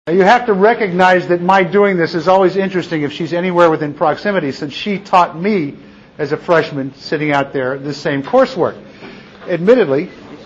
Now you have to recognize that my doing this is always interesting if she's anywhere within proximity, since she taught me as a freshman sitting out there the same coursework. Admittedly,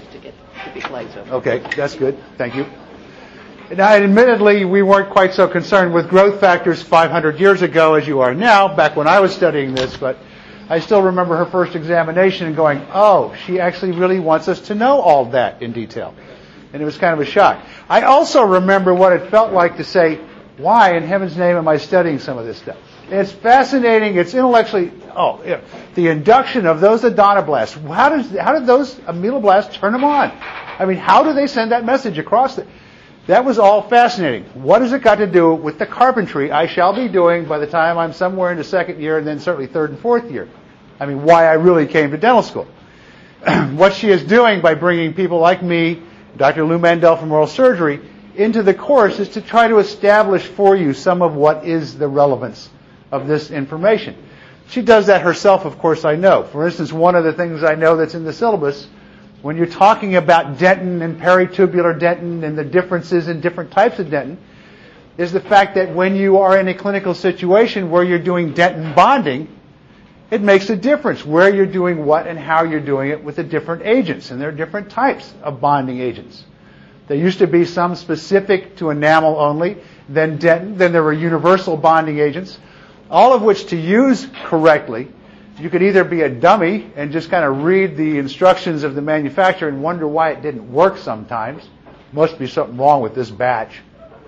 okay, that's good. Thank you. Now, admittedly, we weren't quite so concerned with growth factors 500 years ago as you are now, back when I was studying this, but I still remember her first examination and going, oh, she actually really wants us to know all that in detail. And it was kind of a shock. I also remember what it felt like to say, why in heaven's name am I studying some of this stuff? It's fascinating. It's intellectually, the induction of those odontoblasts. How did those ameloblasts turn them on? I mean, how do they send that message across? That was all fascinating. What has it got to do with the carpentry I shall be doing by the time I'm somewhere in the second year and then certainly third and fourth year? I mean, why I really came to dental school. What she is doing by bringing people like me, Dr. Lou Mandel from oral surgery, into the course is to try to establish for you some of what is the relevance of this information. She does that herself, of course, I know. For instance, one of the things I know that's in the syllabus, when you're talking about dentin and peritubular dentin and the differences in different types of dentin, is the fact that when you are in a clinical situation where you're doing dentin bonding, it makes a difference where you're doing what and how you're doing it with the different agents. And there are different types of bonding agents. There used to be some specific to enamel only, then dentin, then there were universal bonding agents, all of which to use correctly, you could either be a dummy and just kind of read the instructions of the manufacturer and wonder why it didn't work sometimes. Must be something wrong with this batch.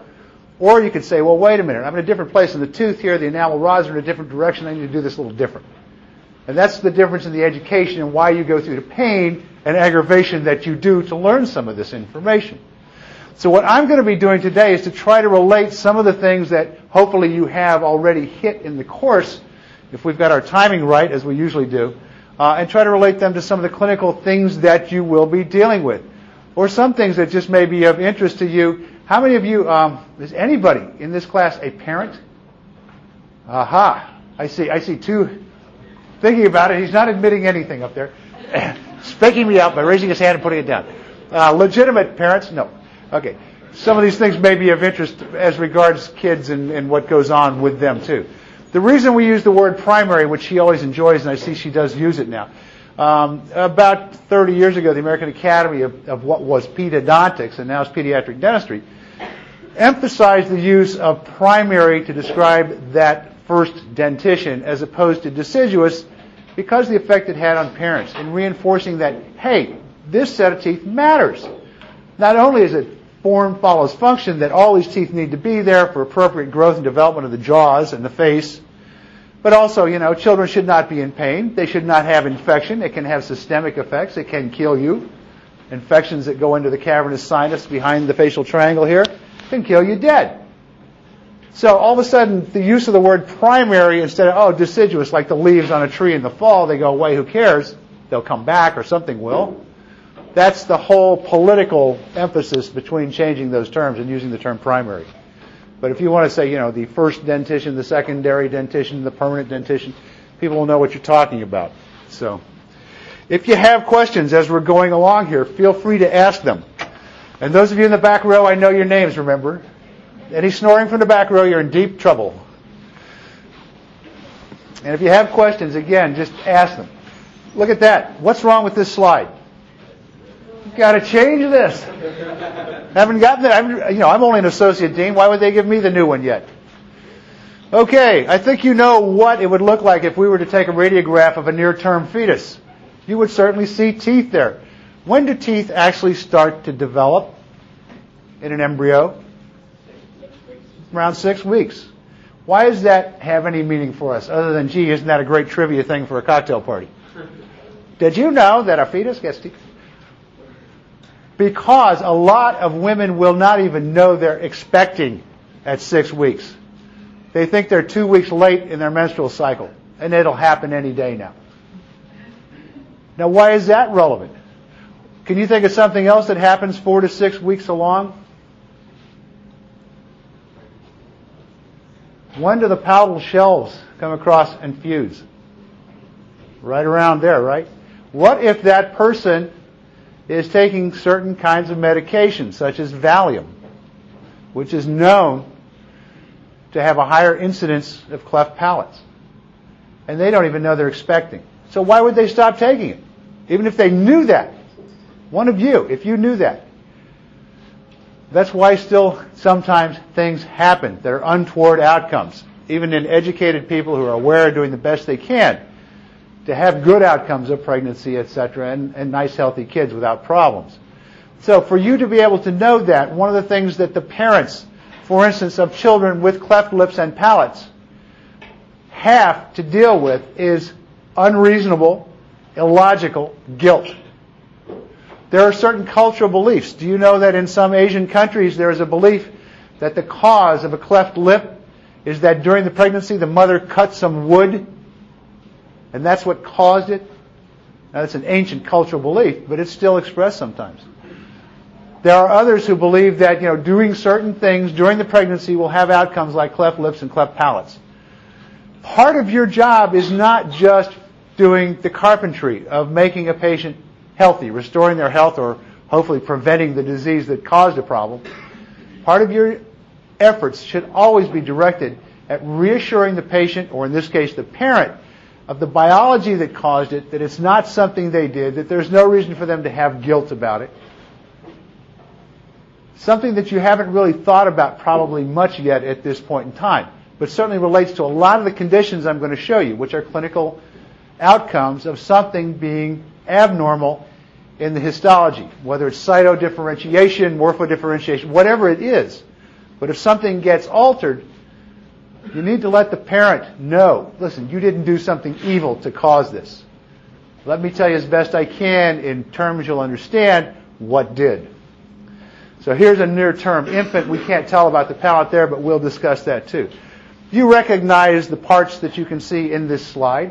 Or you could say, well, wait a minute, I'm in a different place in the tooth here, the enamel rods are in a different direction, I need to do this a little different. And that's the difference in the education and why you go through the pain and aggravation that you do to learn some of this information. So what I'm going to be doing today is to try to relate some of the things that hopefully you have already hit in the course, if we've got our timing right, as we usually do, and try to relate them to some of the clinical things that you will be dealing with. Or some things that just may be of interest to you. How many of you, is anybody in this class a parent? Aha. I see two. Thinking about it, he's not admitting anything up there. Speaking me out by raising his hand and putting it down. Legitimate parents? No. Okay. Some of these things may be of interest as regards kids and what goes on with them too. The reason we use the word primary, which she always enjoys, and I see she does use it now, about 30 years ago, the American Academy of what was pedodontics, and now is pediatric dentistry, emphasized the use of primary to describe that first dentition as opposed to deciduous because of the effect it had on parents in reinforcing that, hey, this set of teeth matters. Not only is it form follows function, that all these teeth need to be there for appropriate growth and development of the jaws and the face, but also, children should not be in pain. They should not have infection. It can have systemic effects. It can kill you. Infections that go into the cavernous sinus behind the facial triangle here can kill you dead. So all of a sudden, the use of the word primary instead of, deciduous, like the leaves on a tree in the fall, they go away, who cares? They'll come back or something will. That's the whole political emphasis between changing those terms and using the term primary. But if you want to say, the first dentition, the secondary dentition, the permanent dentition, people will know what you're talking about. So if you have questions as we're going along here, feel free to ask them. And those of you in the back row, I know your names, remember. Any snoring from the back row, you're in deep trouble. And if you have questions, again, just ask them. Look at that. What's wrong with this slide? You've got to change this. Haven't gotten it. I'm only an associate dean. Why would they give me the new one yet? Okay, I think you know what it would look like if we were to take a radiograph of a near-term fetus. You would certainly see teeth there. When do teeth actually start to develop in an embryo? Around 6 weeks. Why does that have any meaning for us other than, gee, isn't that a great trivia thing for a cocktail party? Did you know that a fetus gets teeth? Because a lot of women will not even know they're expecting at 6 weeks. They think they're 2 weeks late in their menstrual cycle, and it'll happen any day now. Now, why is that relevant? Can you think of something else that happens 4 to 6 weeks along? When do the palatal shelves come across and fuse? Right around there, right? What if that person is taking certain kinds of medication, such as Valium, which is known to have a higher incidence of cleft palates. And they don't even know they're expecting. So why would they stop taking it? Even if they knew that. One of you, if you knew that. That's why still sometimes things happen that are untoward outcomes, even in educated people who are aware of doing the best they can to have good outcomes of pregnancy, etc., and nice, healthy kids without problems. So for you to be able to know that, one of the things that the parents, for instance, of children with cleft lips and palates have to deal with is unreasonable, illogical guilt. There are certain cultural beliefs. Do you know that in some Asian countries there is a belief that the cause of a cleft lip is that during the pregnancy the mother cut some wood and that's what caused it? Now that's an ancient cultural belief, but it's still expressed sometimes. There are others who believe that, doing certain things during the pregnancy will have outcomes like cleft lips and cleft palates. Part of your job is not just doing the carpentry of making a patient healthy, restoring their health, or hopefully preventing the disease that caused a problem. Part of your efforts should always be directed at reassuring the patient, or in this case the parent, of the biology that caused it, that it's not something they did, that there's no reason for them to have guilt about it. Something that you haven't really thought about probably much yet at this point in time, but certainly relates to a lot of the conditions I'm going to show you, which are clinical outcomes of something being abnormal in the histology, whether it's cytodifferentiation, morphodifferentiation, whatever it is. But if something gets altered, you need to let the parent know, listen, you didn't do something evil to cause this. Let me tell you as best I can in terms you'll understand what did. So here's a near-term infant. We can't tell about the palate there, but we'll discuss that too. You recognize the parts that you can see in this slide.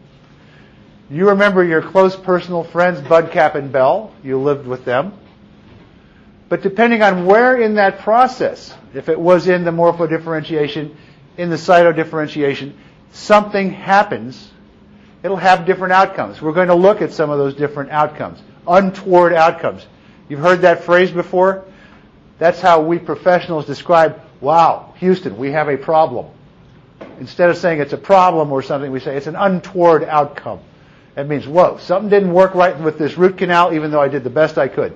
You remember your close personal friends, Bud, Cap, and Bell. You lived with them. But depending on where in that process, if it was in the morphodifferentiation, in the cytodifferentiation, something happens, it'll have different outcomes. We're going to look at some of those different outcomes, untoward outcomes. You've heard that phrase before? That's how we professionals describe, wow, Houston, we have a problem. Instead of saying it's a problem or something, we say it's an untoward outcome. That means, whoa, something didn't work right with this root canal, even though I did the best I could.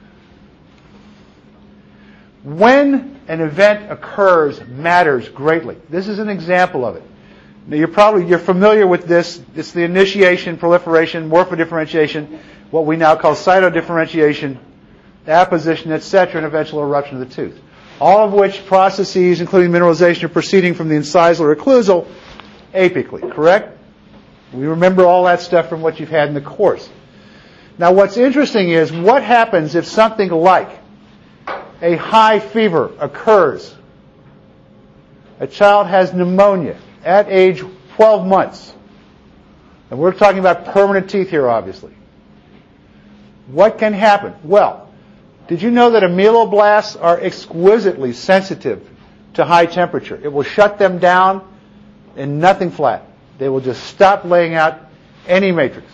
When an event occurs matters greatly. This is an example of it. Now you're familiar with this. It's the initiation, proliferation, morphodifferentiation, what we now call cytodifferentiation, apposition, etc., and eventual eruption of the tooth. All of which processes, including mineralization, are proceeding from the incisal or occlusal apically, correct? We remember all that stuff from what you've had in the course. Now what's interesting is what happens if something like a high fever occurs. A child has pneumonia at age 12 months. And we're talking about permanent teeth here, obviously. What can happen? Well, did you know that ameloblasts are exquisitely sensitive to high temperature? It will shut them down in nothing flat. They will just stop laying out any matrix.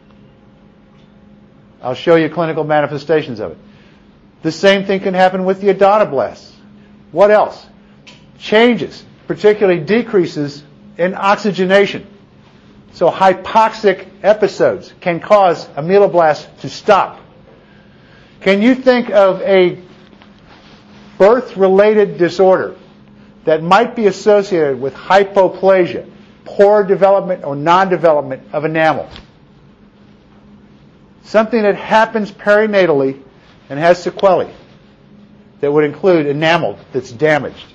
I'll show you clinical manifestations of it. The same thing can happen with the odontoblasts. What else? Changes, particularly decreases in oxygenation. So hypoxic episodes can cause ameloblasts to stop. Can you think of a birth-related disorder that might be associated with hypoplasia, poor development or non-development of enamel? Something that happens perinatally and has sequelae that would include enamel that's damaged.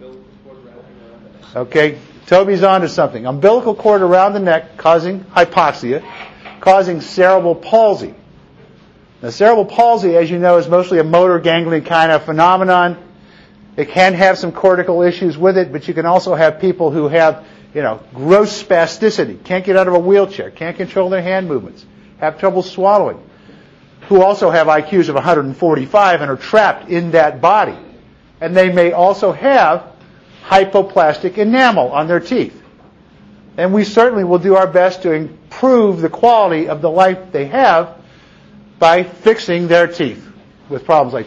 Okay, Toby's on to something. Umbilical cord around the neck causing hypoxia, causing cerebral palsy. Now, cerebral palsy, as you know, is mostly a motor ganglion kind of phenomenon. It can have some cortical issues with it, but you can also have people who have, gross spasticity, can't get out of a wheelchair, can't control their hand movements, have trouble swallowing, who also have IQs of 145 and are trapped in that body. And they may also have hypoplastic enamel on their teeth. And we certainly will do our best to improve the quality of the life they have by fixing their teeth with problems like that.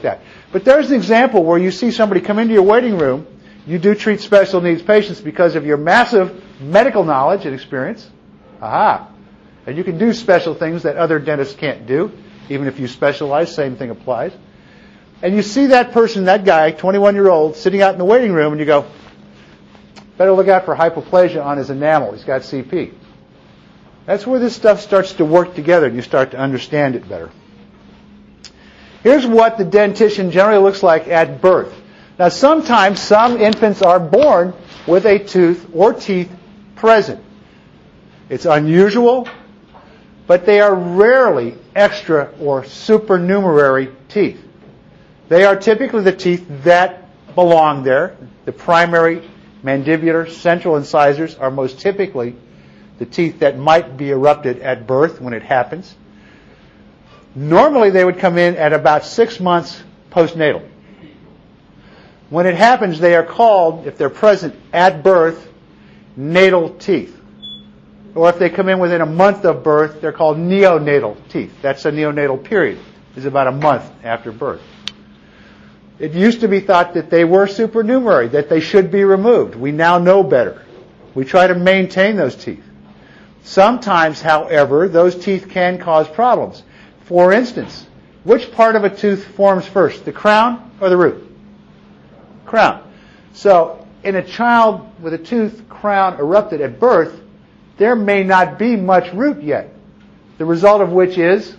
But there's an example where you see somebody come into your waiting room. You do treat special needs patients because of your massive medical knowledge and experience. Aha. And you can do special things that other dentists can't do. Even if you specialize, same thing applies. And you see that person, that guy, 21-year-old, sitting out in the waiting room, and you go, better look out for hypoplasia on his enamel. He's got CP. That's where this stuff starts to work together, and you start to understand it better. Here's what the dentition generally looks like at birth. Now, sometimes some infants are born with a tooth or teeth present. It's unusual, but they are rarely extra or supernumerary teeth. They are typically the teeth that belong there. The primary, mandibular, central incisors are most typically the teeth that might be erupted at birth when it happens. Normally, they would come in at about 6 months postnatal. When it happens, they are called, if they're present at birth, natal teeth. Or if they come in within a month of birth, they're called neonatal teeth. That's a neonatal period. It's about a month after birth. It used to be thought that they were supernumerary, that they should be removed. We now know better. We try to maintain those teeth. Sometimes, however, those teeth can cause problems. For instance, which part of a tooth forms first, the crown or the root? Crown. So, in a child with a tooth crown erupted at birth, there may not be much root yet. The result of which is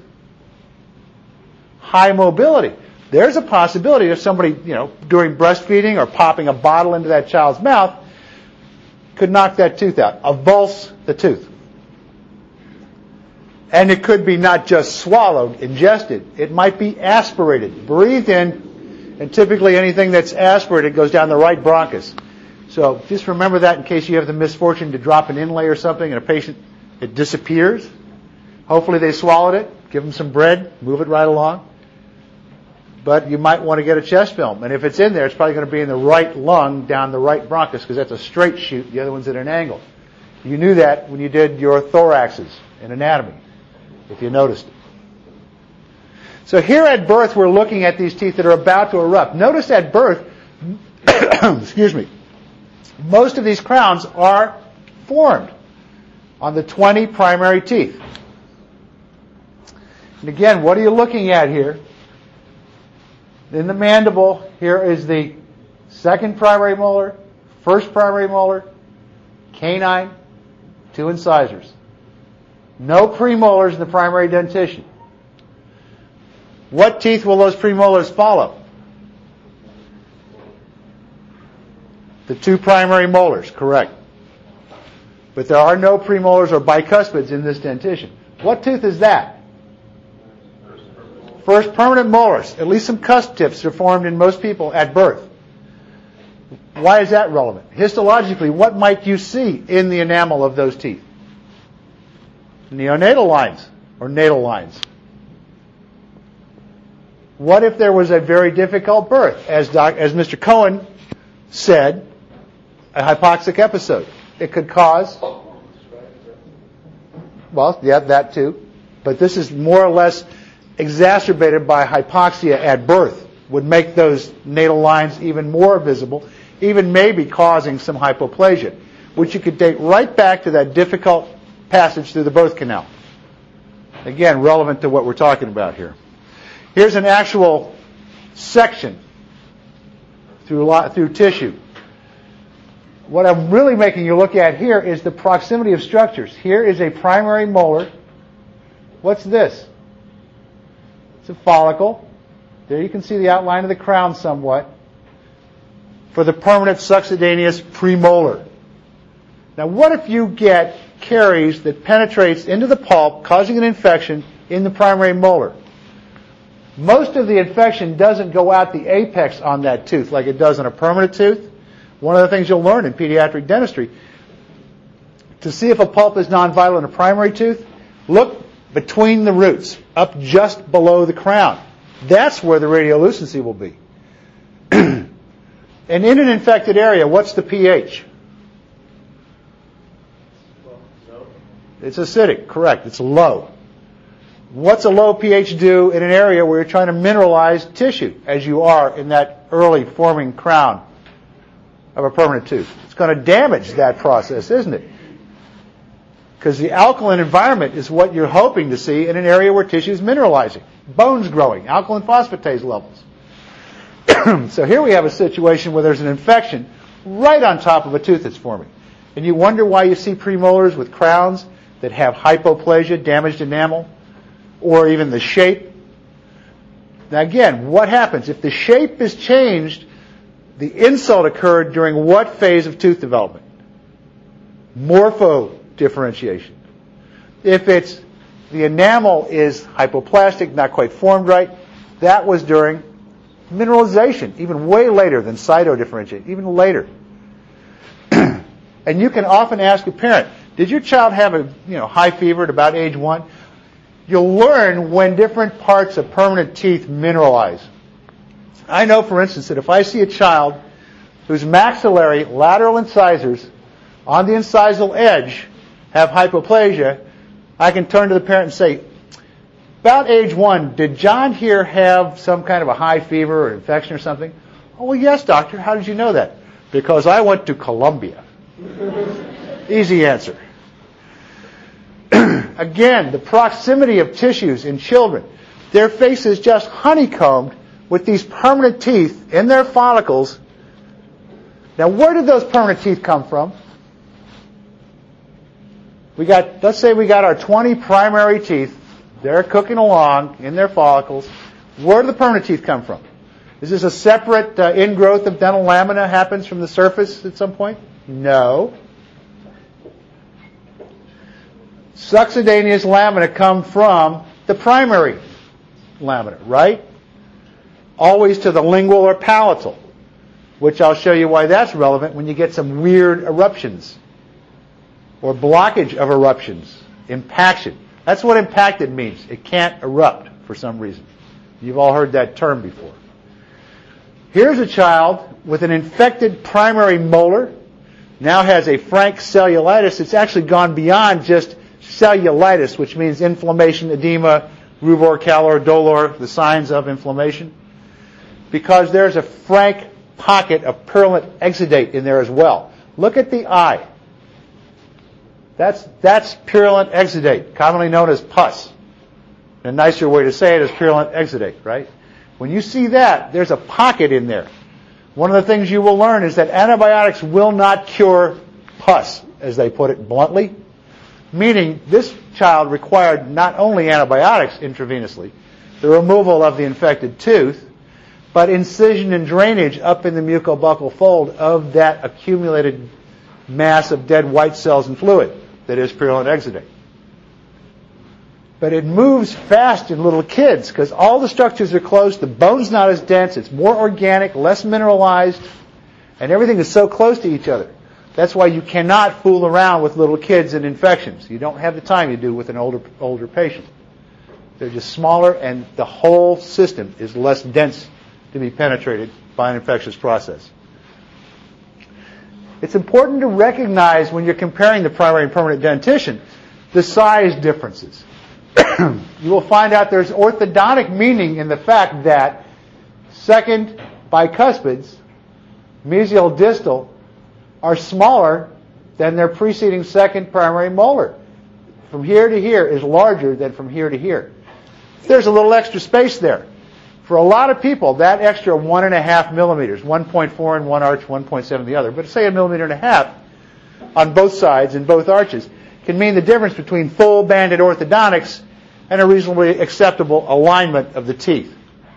high mobility. There's a possibility of somebody, during breastfeeding or popping a bottle into that child's mouth could knock that tooth out, avulse the tooth. And it could be not just swallowed, ingested. It might be aspirated, breathed in, and typically anything that's aspirated goes down the right bronchus. So just remember that in case you have the misfortune to drop an inlay or something and a patient, it disappears. Hopefully they swallowed it. Give them some bread. Move it right along. But you might want to get a chest film. And if it's in there, it's probably going to be in the right lung down the right bronchus because that's a straight chute. The other one's at an angle. You knew that when you did your thoraxes in anatomy, if you noticed it. So here at birth, we're looking at these teeth that are about to erupt. Notice at birth, excuse me, most of these crowns are formed on the 20 primary teeth. And again, what are you looking at here? In the mandible, here is the second primary molar, first primary molar, canine, 2 incisors. No premolars in the primary dentition. What teeth will those premolars follow? The 2 primary molars, correct. But there are no premolars or bicuspids in this dentition. What tooth is that? First permanent molars. At least some cusp tips are formed in most people at birth. Why is that relevant? Histologically, what might you see in the enamel of those teeth? Neonatal lines or natal lines. What if there was a very difficult birth? As Mr. Cohen said, a hypoxic episode. It could cause, well, yeah, that too. But this is more or less exacerbated by hypoxia at birth. Would make those natal lines even more visible, even maybe causing some hypoplasia, which you could date right back to that difficult passage through the birth canal. Again, relevant to what we're talking about here. Here's an actual section through tissue. What I'm really making you look at here is the proximity of structures. Here is a primary molar. What's this? It's a follicle. There you can see the outline of the crown somewhat. For the permanent succedaneous premolar. Now what if you get caries that penetrates into the pulp, causing an infection in the primary molar? Most of the infection doesn't go out the apex on that tooth like it does on a permanent tooth. One of the things you'll learn in pediatric dentistry, to see if a pulp is non-vital in a primary tooth, look between the roots, up just below the crown. That's where the radiolucency will be. And in an infected area, what's the pH? It's acidic, correct. It's low. What's a low pH do in an area where you're trying to mineralize tissue, as you are in that early forming crown of a permanent tooth? It's going to damage that process, isn't it? Because the alkaline environment is what you're hoping to see in an area where tissue is mineralizing, bones growing, alkaline phosphatase levels. So here we have a situation where there's an infection right on top of a tooth that's forming. And you wonder why you see premolars with crowns that have hypoplasia, damaged enamel, or even the shape. Now again, what happens? If the shape is changed, the insult occurred during what phase of tooth development? Morphodifferentiation. If the enamel is hypoplastic, not quite formed right, that was during mineralization, even way later than cytodifferentiation, even later. And you can often ask a parent, did your child have a high fever at about age 1? You'll learn when different parts of permanent teeth mineralize. I know, for instance, that if I see a child whose maxillary lateral incisors on the incisal edge have hypoplasia, I can turn to the parent and say, about age 1, did John here have some kind of a high fever or infection or something? Oh, well, yes, doctor. How did you know that? Because I went to Columbia. Easy answer. Again, the proximity of tissues in children. Their face is just honeycombed with these permanent teeth in their follicles. Now, where did those permanent teeth come from? Let's say we got our 20 primary teeth. They're cooking along in their follicles. Where do the permanent teeth come from? Is this a separate ingrowth of dental lamina happens from the surface at some point? No. Succedaneous lamina come from the primary lamina, right? Always to the lingual or palatal, which I'll show you why that's relevant when you get some weird eruptions or blockage of eruptions, impaction. That's what impacted means. It can't erupt for some reason. You've all heard that term before. Here's a child with an infected primary molar, now has a frank cellulitis. It's actually gone beyond just cellulitis, which means inflammation, edema, rubor, calor, dolor, the signs of inflammation, because there's a frank pocket of purulent exudate in there as well. Look at the eye. That's purulent exudate, commonly known as pus. A nicer way to say it is purulent exudate, right? When you see that, there's a pocket in there. One of the things you will learn is that antibiotics will not cure pus, as they put it bluntly, meaning this child required not only antibiotics intravenously, the removal of the infected tooth, but incision and drainage up in the mucobuccal fold of that accumulated mass of dead white cells and fluid that is purulent exudate. But it moves fast in little kids because all the structures are close, the bone's not as dense, it's more organic, less mineralized, and everything is so close to each other. That's why you cannot fool around with little kids and infections. You don't have the time you do with an older patient. They're just smaller, and the whole system is less dense to be penetrated by an infectious process. It's important to recognize when you're comparing the primary and permanent dentition the size differences. You will find out there's orthodontic meaning in the fact that second bicuspids, mesial distal, are smaller than their preceding second primary molar. From here to here is larger than from here to here. There's a little extra space there. For a lot of people, that extra 1.5 millimeters, 1.4 in one arch, 1.7 in the other, but say 1.5 millimeters on both sides in both arches, can mean the difference between full banded orthodontics and a reasonably acceptable alignment of the teeth.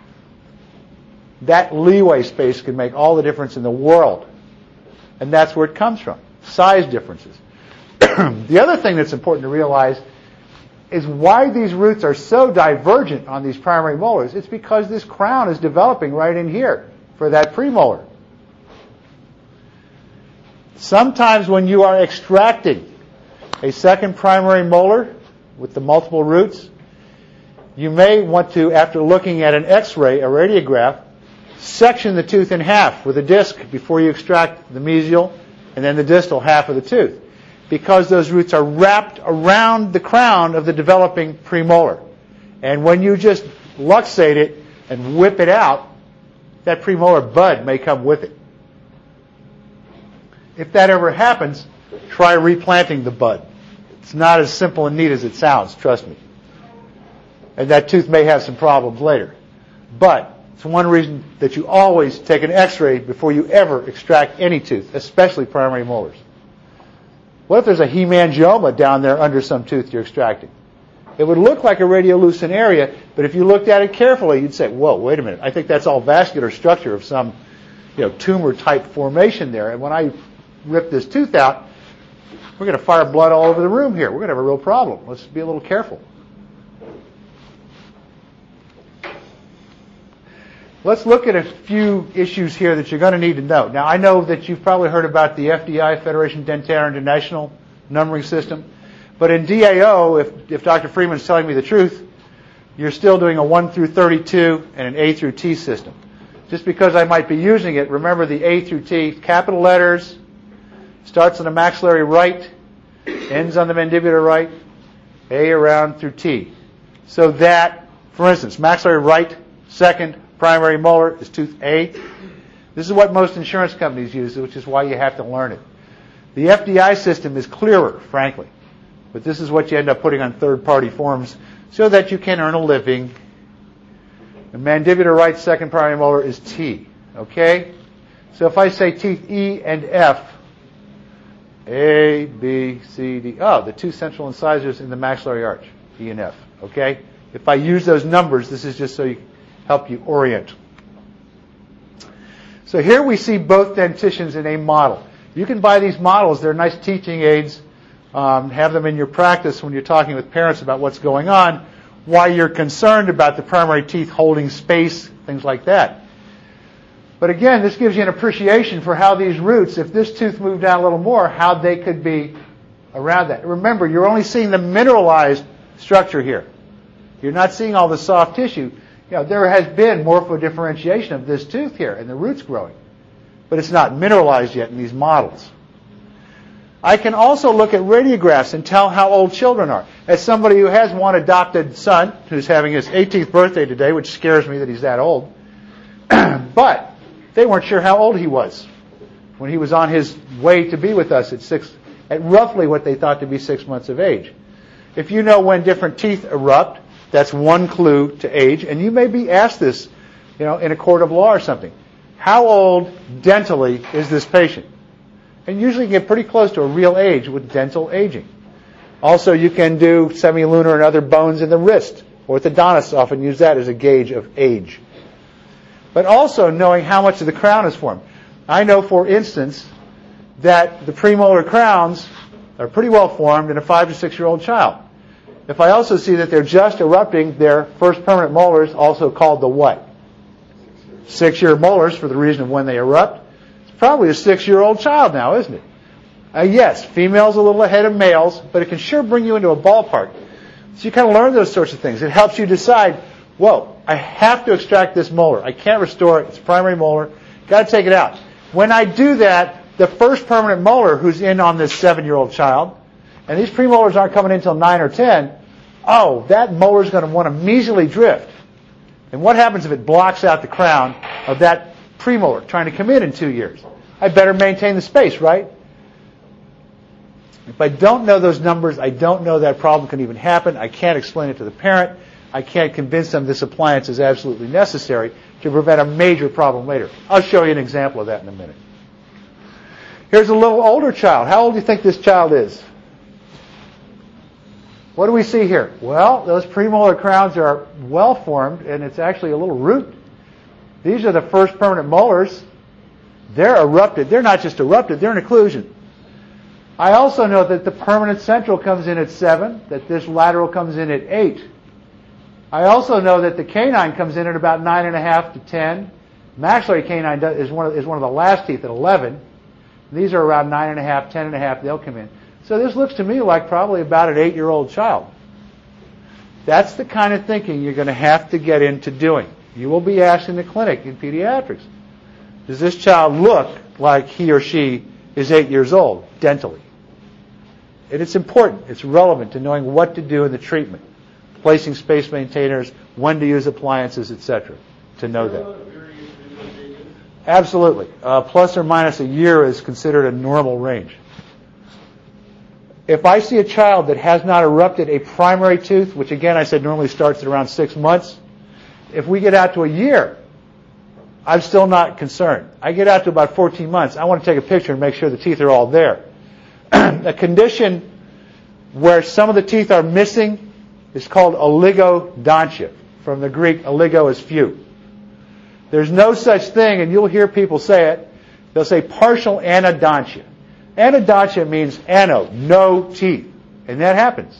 That leeway space can make all the difference in the world. And that's where it comes from, size differences. The other thing that's important to realize is why these roots are so divergent on these primary molars. It's because this crown is developing right in here for that premolar. Sometimes when you are extracting a second primary molar with the multiple roots, you may want to, after looking at an X-ray, a radiograph, section the tooth in half with a disc before you extract the mesial and then the distal half of the tooth, because those roots are wrapped around the crown of the developing premolar. And when you just luxate it and whip it out, that premolar bud may come with it. If that ever happens, try replanting the bud. It's not as simple and neat as it sounds, trust me. And that tooth may have some problems later. But it's one reason that you always take an x-ray before you ever extract any tooth, especially primary molars. What if there's a hemangioma down there under some tooth you're extracting? It would look like a radiolucent area, but if you looked at it carefully, you'd say, whoa, wait a minute. I think that's all vascular structure of some tumor-type formation there. And when I rip this tooth out, we're going to fire blood all over the room here. We're going to have a real problem. Let's be a little careful. Let's look at a few issues here that you're going to need to know. Now, I know that you've probably heard about the FDI, Federation Dentaire International numbering system. But in DAO, if Dr. Freeman's telling me the truth, you're still doing a 1 through 32 and an A through T system. Just because I might be using it, remember the A through T, capital letters, starts on the maxillary right, ends on the mandibular right, A around through T. So that, for instance, maxillary right, second, primary molar is tooth A. This is what most insurance companies use, which is why you have to learn it. The FDI system is clearer, frankly. But this is what you end up putting on third-party forms so that you can earn a living. The mandibular right second primary molar is T. Okay? So if I say teeth E and F, A, B, C, D. Oh, the two central incisors in the maxillary arch, E and F. Okay? If I use those numbers, this is just so you help you orient. So here we see both dentitions in a model. You can buy these models. They're nice teaching aids. Have them in your practice when you're talking with parents about what's going on, why you're concerned about the primary teeth holding space, things like that. But again, this gives you an appreciation for how these roots, if this tooth moved down a little more, how they could be around that. Remember, you're only seeing the mineralized structure here. You're not seeing all the soft tissue. There has been morphodifferentiation of this tooth here, and the root's growing. But it's not mineralized yet in these models. I can also look at radiographs and tell how old children are. As somebody who has one adopted son who's having his 18th birthday today, which scares me that he's that old, but they weren't sure how old he was when he was on his way to be with us at roughly what they thought to be 6 months of age. If you know when different teeth erupt, that's one clue to age, and you may be asked this, in a court of law or something. How old dentally is this patient? And usually you get pretty close to a real age with dental aging. Also, you can do semilunar and other bones in the wrist. Orthodontists often use that as a gauge of age. But also knowing how much of the crown is formed. I know, for instance, that the premolar crowns are pretty well formed in a 5 to 6 year old child. If I also see that they're just erupting their first permanent molars, also called the what? 6-year molars, for the reason of when they erupt. Probably a 6-year-old child now, isn't it? Yes, females a little ahead of males, but it can sure bring you into a ballpark. So you kind of learn those sorts of things. It helps you decide, whoa, I have to extract this molar. I can't restore it. It's primary molar. Got to take it out. When I do that, the first permanent molar who's in on this 7-year-old child, and these premolars aren't coming in until 9 or 10, that molar's going to want to measly drift. And what happens if it blocks out the crown of that premolar trying to come in 2 years? I better maintain the space, right? If I don't know those numbers, I don't know that problem can even happen. I can't explain it to the parent. I can't convince them this appliance is absolutely necessary to prevent a major problem later. I'll show you an example of that in a minute. Here's a little older child. How old do you think this child is? What do we see here? Well, those premolar crowns are well formed, and it's actually a little root. These are the first permanent molars. They're erupted. They're not just erupted, they're an occlusion. I also know that the permanent central comes in at 7, that this lateral comes in at 8. I also know that the canine comes in at about 9.5 to 10. Maxillary canine is one of the last teeth at 11. These are around 9.5, 10.5, they'll come in. So this looks to me like probably about an 8-year-old child. That's the kind of thinking you're going to have to get into doing. You will be asked in the clinic in pediatrics, does this child look like he or she is 8 years old dentally? And it's important. It's relevant to knowing what to do in the treatment. placing space maintainers, when to use appliances, etc. To know that. Absolutely. Plus or minus a year is considered a normal range. If I see a child that has not erupted a primary tooth, which again I said normally starts at around 6 months, if we get out to a year, I'm still not concerned. I get out to about 14 months, I want to take a picture and make sure the teeth are all there. A condition where some of the teeth are missing is called oligodontia. From the Greek, oligo is few. There's no such thing, and you'll hear people say it, they'll say partial anodontia. Anodontia means ano, no teeth. And that happens.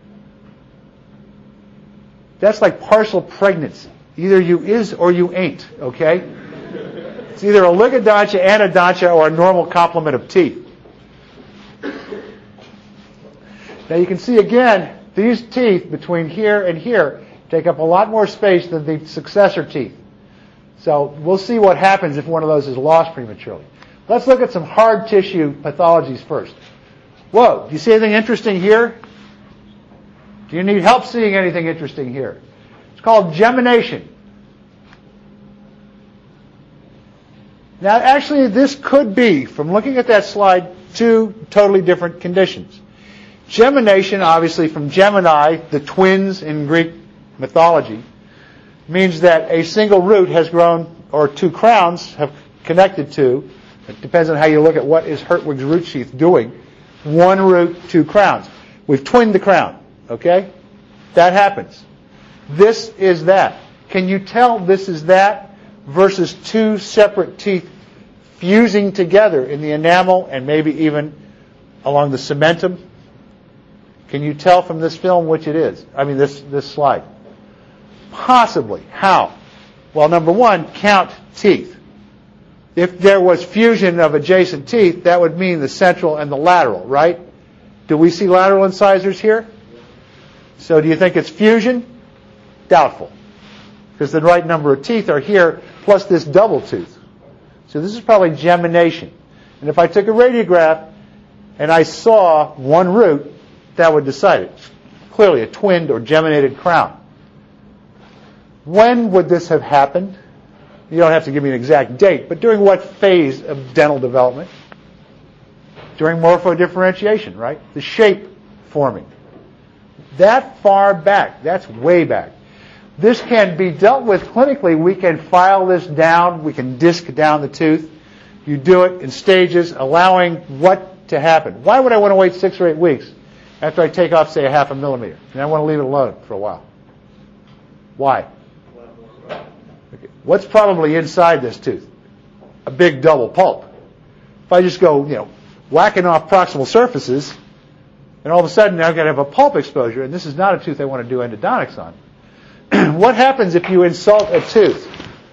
That's like partial pregnancy. Either you is or you ain't, okay? It's either oligodontia, anodontia, or a normal complement of teeth. Now you can see again, these teeth between here and here take up a lot more space than the successor teeth. So we'll see what happens if one of those is lost prematurely. Let's look at some hard tissue pathologies first. Whoa, do you see anything interesting here? Do you need help seeing anything interesting here? It's called gemination. Now actually this could be, from looking at that slide, two totally different conditions. Gemination, obviously from Gemini, the twins in Greek mythology, means that a single root has grown, or two crowns have connected to. It depends on how you look at what is Hertwig's root sheath doing. One root, two crowns. We've twinned the crown, okay? That happens. This is that. Can you tell this is that versus two separate teeth fusing together in the enamel and maybe even along the cementum? Can you tell from this film which it is? I mean, this slide. Possibly. How? Well, number one, count teeth. If there was fusion of adjacent teeth, that would mean the central and the lateral, right? Do we see lateral incisors here? So do you think it's fusion? Doubtful. Because the right number of teeth are here, plus this double tooth. So this is probably gemination. And if I took a radiograph and I saw one root, that would decide it. Clearly a twinned or geminated crown. When would this have happened? You don't have to give me an exact date, but during what phase of dental development? During morphodifferentiation, right? The shape forming. That far back, that's way back. This can be dealt with clinically. We can file this down. We can disc down the tooth. You do it in stages, allowing what to happen. Why would I want to wait 6 or 8 weeks after I take off, say, a 0.5 millimeter? And I want to leave it alone for a while. Why? Okay. What's probably inside this tooth? A big double pulp. If I just go, whacking off proximal surfaces, and all of a sudden now I'm going to have a pulp exposure, and this is not a tooth I want to do endodontics on. What happens if you insult a tooth?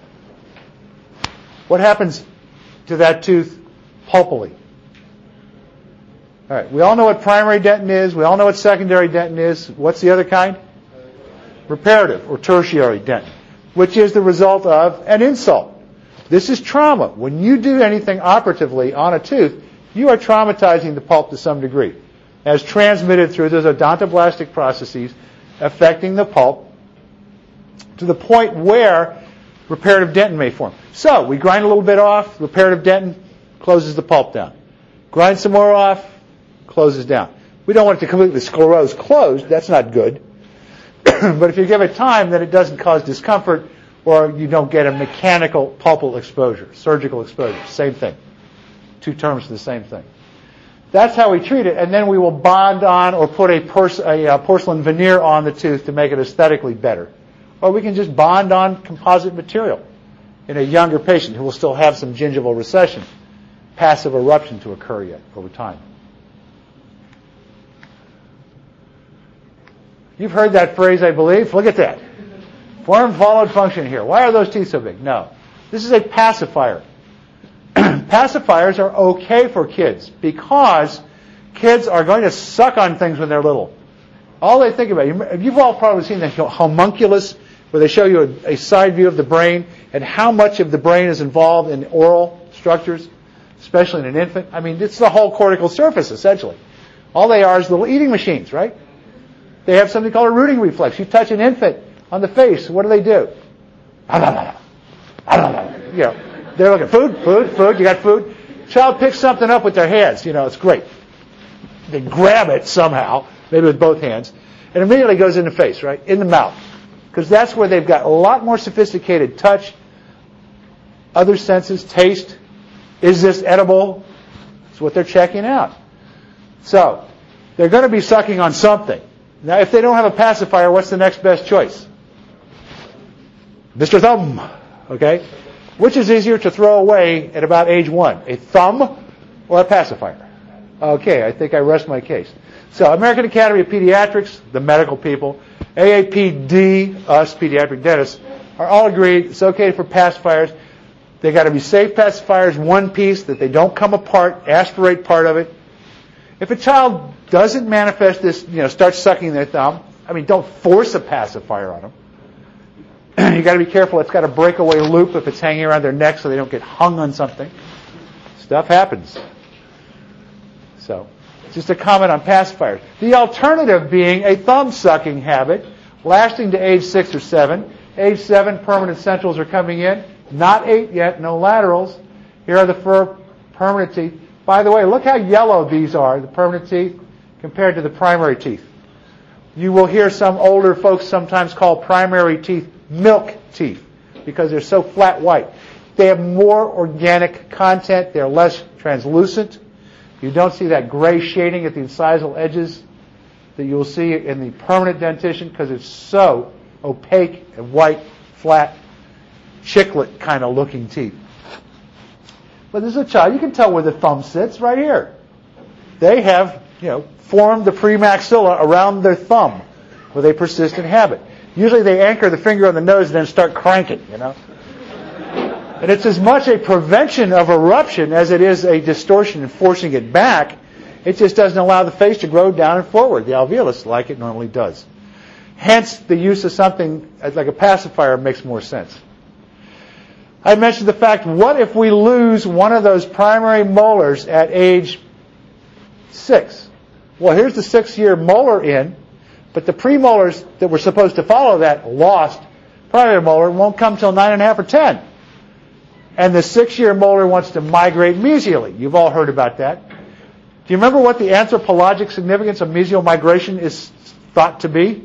What happens to that tooth pulpily? All right, we all know what primary dentin is. We all know what secondary dentin is. What's the other kind? Reparative or tertiary dentin, which is the result of an insult. This is trauma. When you do anything operatively on a tooth, you are traumatizing the pulp to some degree, as transmitted through those odontoblastic processes affecting the pulp to the point where reparative dentin may form. So we grind a little bit off, reparative dentin closes the pulp down. Grind some more off, closes down. We don't want it to completely sclerose closed. That's not good. But if you give it time, then it doesn't cause discomfort, or you don't get a mechanical pulpal exposure, surgical exposure. Same thing. Two terms for the same thing. That's how we treat it, and then we will bond on or put a porcelain veneer on the tooth to make it aesthetically better. Or we can just bond on composite material in a younger patient who will still have some gingival recession, passive eruption to occur yet over time. You've heard that phrase, I believe. Look at that. Form followed function here. Why are those teeth so big? No. This is a pacifier. Pacifiers are okay for kids because kids are going to suck on things when they're little. All they think about, you've all probably seen the homunculus, where they show you a side view of the brain and how much of the brain is involved in oral structures, especially in an infant. I mean, it's the whole cortical surface, essentially. All they are is little eating machines, right? They have something called a rooting reflex. You touch an infant on the face, what do? You know, they're looking, food, you got food? Child picks something up with their hands, it's great. They grab it somehow, maybe with both hands, and immediately goes in the face, right? In the mouth. Because that's where they've got a lot more sophisticated touch, other senses, taste. Is this edible? That's what they're checking out. So, they're going to be sucking on something. Now, if they don't have a pacifier, what's the next best choice? Mr. Thumb. Okay? Which is easier to throw away at about age 1? A thumb or a pacifier? Okay, I think I rest my case. So, American Academy of Pediatrics, the medical people, AAPD, us pediatric dentists, are all agreed it's okay for pacifiers. They got to be safe pacifiers, one piece, that they don't come apart, aspirate part of it. If a child doesn't manifest this, starts sucking their thumb, don't force a pacifier on them. You got to be careful. It's got a breakaway loop if it's hanging around their neck so they don't get hung on something. Stuff happens. So, just a comment on pacifiers. The alternative being a thumb-sucking habit, lasting to age 6 or 7. Age 7, permanent centrals are coming in. Not 8 yet, no laterals. Here are the permanent teeth. By the way, look how yellow these are, the permanent teeth, compared to the primary teeth. You will hear some older folks sometimes call primary teeth milk teeth because they're so flat white. They have more organic content. They're less translucent. You don't see that gray shading at the incisal edges that you will see in the permanent dentition because it's so opaque and white, flat, chiclet kind of looking teeth. But this is a child, you can tell where the thumb sits right here. They have, formed the premaxilla around their thumb with a persistent habit. Usually they anchor the finger on the nose and then start cranking, And it's as much a prevention of eruption as it is a distortion and forcing it back. It just doesn't allow the face to grow down and forward, the alveolus, like it normally does. Hence, the use of something like a pacifier makes more sense. I mentioned the fact, what if we lose one of those primary molars at age 6? Well, here's the 6-year molar in, but the premolars that were supposed to follow that lost primary molar won't come till 9.5 or 10. And the 6-year molar wants to migrate mesially. You've all heard about that. Do you remember what the anthropologic significance of mesial migration is thought to be?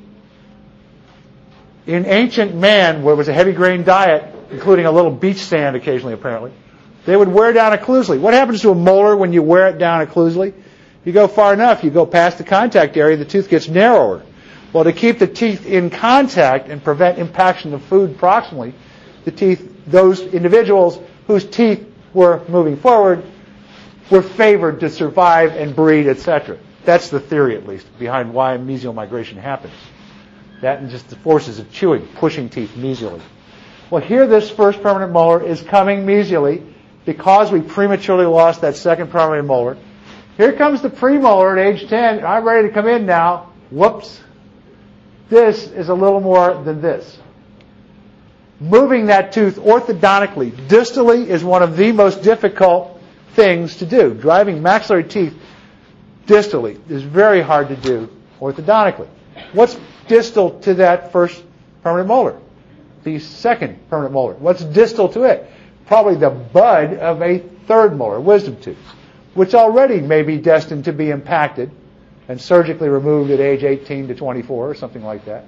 In ancient man, where it was a heavy grain diet, including a little beach sand occasionally apparently, they would wear down occlusally. What happens to a molar when you wear it down occlusally? You go far enough, you go past the contact area, the tooth gets narrower. Well, to keep the teeth in contact and prevent impaction of food proximally, those individuals whose teeth were moving forward were favored to survive and breed, etc. That's the theory, at least, behind why mesial migration happens. That and just the forces of chewing, pushing teeth mesially. Well, here this first permanent molar is coming mesially because we prematurely lost that second primary molar. Here comes the premolar at age 10. I'm ready to come in now. Whoops. This is a little more than this. Moving that tooth orthodontically, distally, is one of the most difficult things to do. Driving maxillary teeth distally is very hard to do orthodontically. What's distal to that first permanent molar? The second permanent molar. What's distal to it? Probably the bud of a third molar, wisdom tooth, which already may be destined to be impacted and surgically removed at age 18 to 24 or something like that.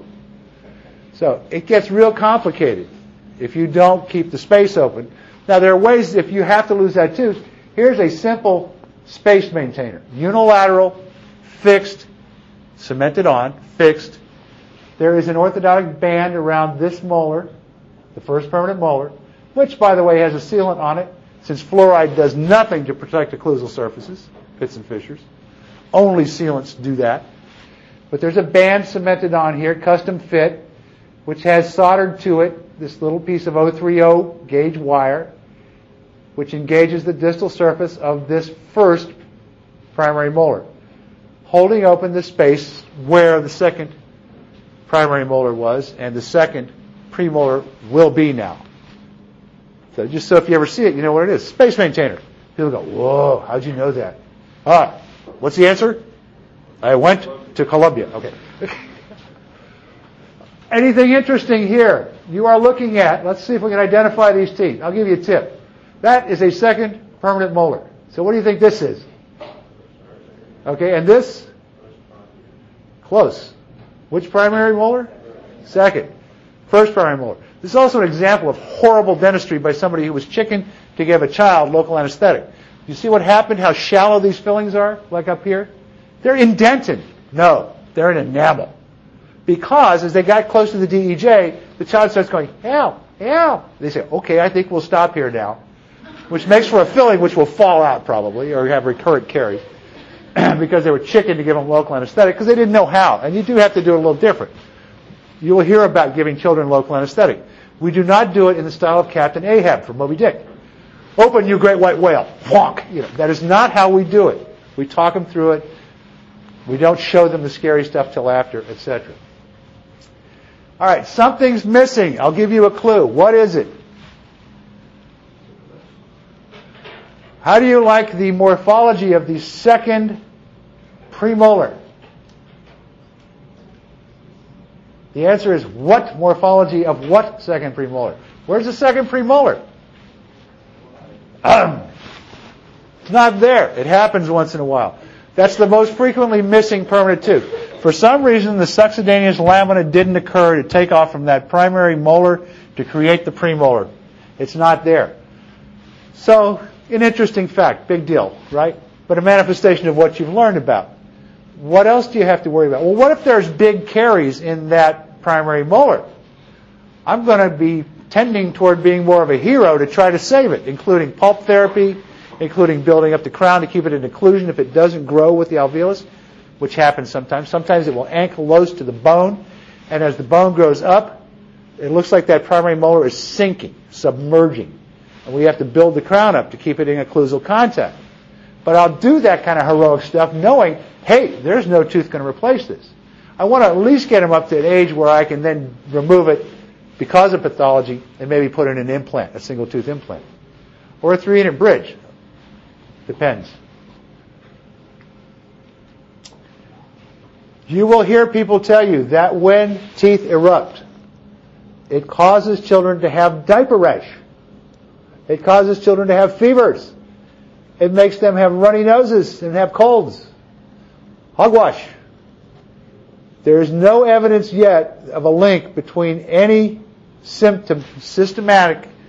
So it gets real complicated if you don't keep the space open. Now there are ways, if you have to lose that tooth, here's a simple space maintainer. Unilateral, fixed, cemented on, fixed. There is an orthodontic band around this molar, the first permanent molar, which, by the way, has a sealant on it, since fluoride does nothing to protect occlusal surfaces, pits and fissures. Only sealants do that. But there's a band cemented on here, custom fit, which has soldered to it this little piece of 030 gauge wire, which engages the distal surface of this first primary molar, holding open the space where the second primary molar was and the second premolar will be now. So just so if you ever see it, you know what it is. Space maintainer. People go, whoa, how'd you know that? All right. What's the answer? I went to Columbia. Okay. Anything interesting here? You are looking at, let's see if we can identify these teeth. I'll give you a tip. That is a second permanent molar. So what do you think this is? Okay, and this? Close. Which primary molar? Second. First primary molar. This is also an example of horrible dentistry by somebody who was chicken to give a child local anesthetic. You see what happened, how shallow these fillings are, like up here? They're indented. No, they're in enamel. Because as they got close to the DEJ, the child starts going, ow, ow. They say, okay, I think we'll stop here now. Which makes for a filling which will fall out probably, or have recurrent caries. Because they were chicken to give them local anesthetic, because they didn't know how. And you do have to do it a little different. You will hear about giving children local anesthetic. We do not do it in the style of Captain Ahab from Moby Dick. Open, you great white whale. Whonk. You know, that is not how we do it. We talk them through it. We don't show them the scary stuff till after, etc. All right, something's missing. I'll give you a clue. What is it? How do you like the morphology of the second premolar? The answer is what morphology of what second premolar? Where's the second premolar? It's not there. It happens once in a while. That's the most frequently missing permanent tooth. For some reason, the succedaneous lamina didn't occur to take off from that primary molar to create the premolar. It's not there. So, an interesting fact. Big deal, right? But a manifestation of what you've learned about. What else do you have to worry about? Well, what if there's big caries in that primary molar? I'm going to be tending toward being more of a hero to try to save it, including pulp therapy, including building up the crown to keep it in occlusion if it doesn't grow with the alveolus, which happens sometimes. Sometimes it will ankylose to the bone, and as the bone grows up, it looks like that primary molar is sinking, submerging. And we have to build the crown up to keep it in occlusal contact. But I'll do that kind of heroic stuff knowing, hey, there's no tooth going to replace this. I want to at least get them up to an age where I can then remove it because of pathology and maybe put in an implant, a single tooth implant. Or a 3-unit bridge. Depends. You will hear people tell you that when teeth erupt, it causes children to have diaper rash. It causes children to have fevers. It makes them have runny noses and have colds. Hogwash. There is no evidence yet of a link between any symptomatic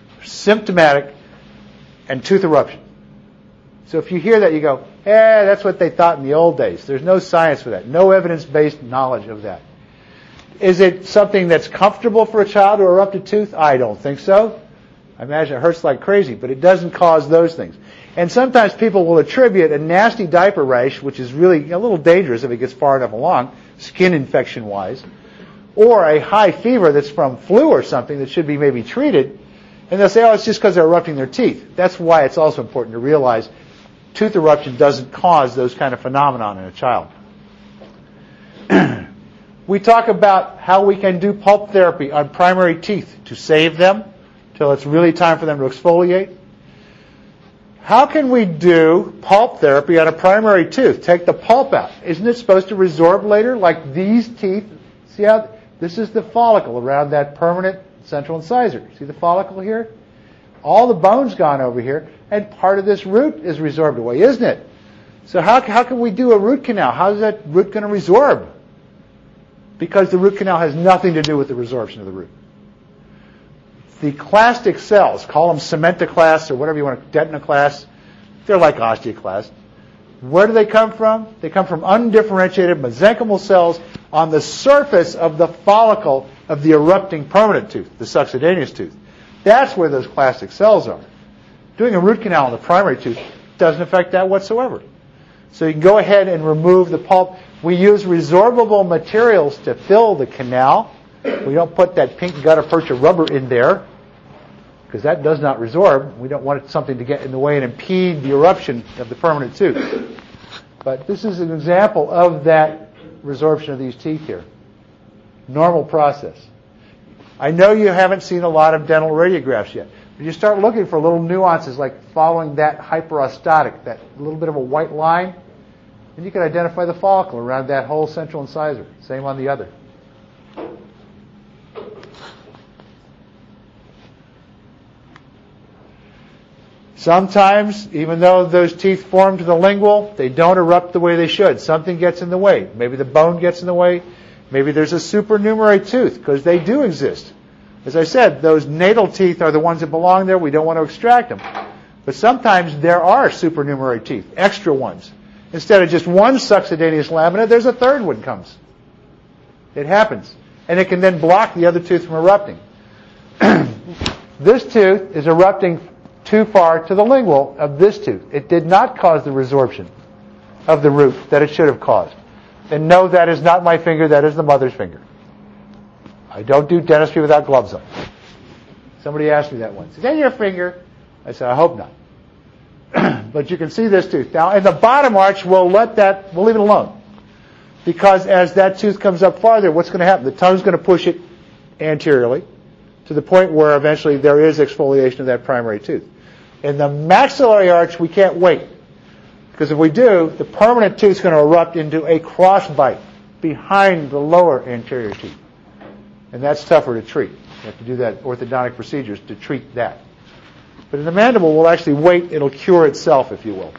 and tooth eruption. So if you hear that, you go, that's what they thought in the old days. There's no science for that. No evidence-based knowledge of that. Is it something that's comfortable for a child to erupt a tooth? I don't think so. I imagine it hurts like crazy, but it doesn't cause those things. And sometimes people will attribute a nasty diaper rash, which is really a little dangerous if it gets far enough along, skin infection-wise, or a high fever that's from flu or something that should be maybe treated, and they'll say, it's just because they're erupting their teeth. That's why it's also important to realize tooth eruption doesn't cause those kind of phenomenon in a child. We talk about how we can do pulp therapy on primary teeth to save them till it's really time for them to exfoliate. How can we do pulp therapy on a primary tooth? Take the pulp out. Isn't it supposed to resorb later like these teeth? See how this is the follicle around that permanent central incisor. See the follicle here? All the bone's gone over here, and part of this root is resorbed away, isn't it? So how can we do a root canal? How is that root going to resorb? Because the root canal has nothing to do with the resorption of the root. The clastic cells, call them cementoclasts or whatever you want, detinoclasts, they're like osteoclasts. Where do they come from? They come from undifferentiated mesenchymal cells on the surface of the follicle of the erupting permanent tooth, the succedaneous tooth. That's where those clastic cells are. Doing a root canal on the primary tooth doesn't affect that whatsoever. So you can go ahead and remove the pulp. We use resorbable materials to fill the canal. We don't put that pink gutta percha rubber in there because that does not resorb. We don't want something to get in the way and impede the eruption of the permanent tooth. But this is an example of that resorption of these teeth here. Normal process. I know you haven't seen a lot of dental radiographs yet, but you start looking for little nuances like following that hyperostotic, that little bit of a white line. And you can identify the follicle around that whole central incisor. Same on the other. Sometimes, even though those teeth form to the lingual, they don't erupt the way they should. Something gets in the way. Maybe the bone gets in the way. Maybe there's a supernumerary tooth, because they do exist. As I said, those natal teeth are the ones that belong there. We don't want to extract them. But sometimes there are supernumerary teeth, extra ones. Instead of just one succedaneous lamina, there's a third one comes. It happens. And it can then block the other tooth from erupting. This tooth is erupting too far to the lingual of this tooth. It did not cause the resorption of the root that it should have caused. And no, that is not my finger, that is the mother's finger. I don't do dentistry without gloves on. Somebody asked me that once. Is that your finger? I said, I hope not. But you can see this tooth. Now, in the bottom arch, we'll leave it alone. Because as that tooth comes up farther, what's going to happen? The tongue's going to push it anteriorly to the point where eventually there is exfoliation of that primary tooth. In the maxillary arch, we can't wait. Because if we do, the permanent tooth is going to erupt into a crossbite behind the lower anterior teeth. And that's tougher to treat. You have to do that orthodontic procedures to treat that. But in the mandible, we'll actually wait. It'll cure itself, if you will.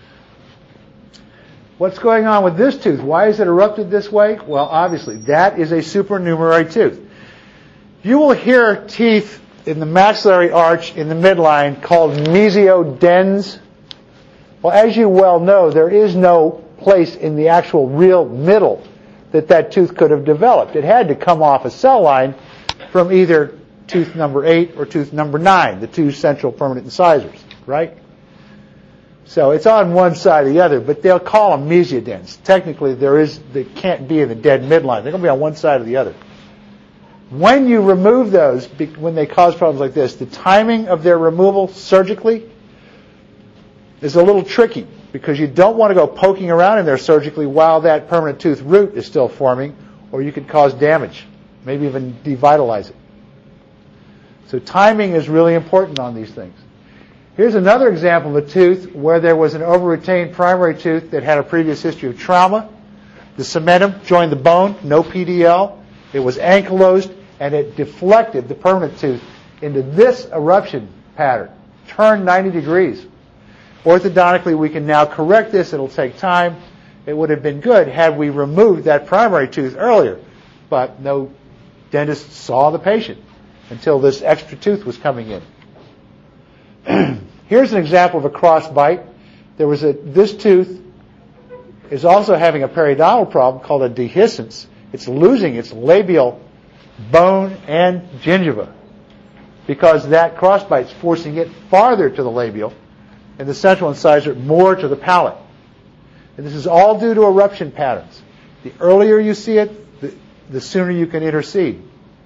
What's going on with this tooth? Why is it erupted this way? Well, obviously, that is a supernumerary tooth. You will hear teeth in the maxillary arch in the midline called mesiodens. Well, as you well know, there is no place in the actual real middle that tooth could have developed. It had to come off a cell line from either tooth number 8 or tooth number 9, the two central permanent incisors, right? So it's on one side or the other, but they'll call them mesiodens. Technically, they can't be in the dead midline. They're going to be on one side or the other. When you remove those, when they cause problems like this, the timing of their removal surgically is a little tricky because you don't want to go poking around in there surgically while that permanent tooth root is still forming, or you could cause damage, maybe even devitalize it. So timing is really important on these things. Here's another example of a tooth where there was an over-retained primary tooth that had a previous history of trauma. The cementum joined the bone, no PDL. It was ankylosed, and it deflected the permanent tooth into this eruption pattern, turned 90 degrees. Orthodontically, we can now correct this. It'll take time. It would have been good had we removed that primary tooth earlier, but no dentist saw the patient until this extra tooth was coming in. Here's an example of a cross bite. This tooth is also having a periodontal problem called a dehiscence. It's losing its labial bone and gingiva because that crossbite is forcing it farther to the labial and the central incisor more to the palate. And this is all due to eruption patterns. The earlier you see it, the sooner you can intercede.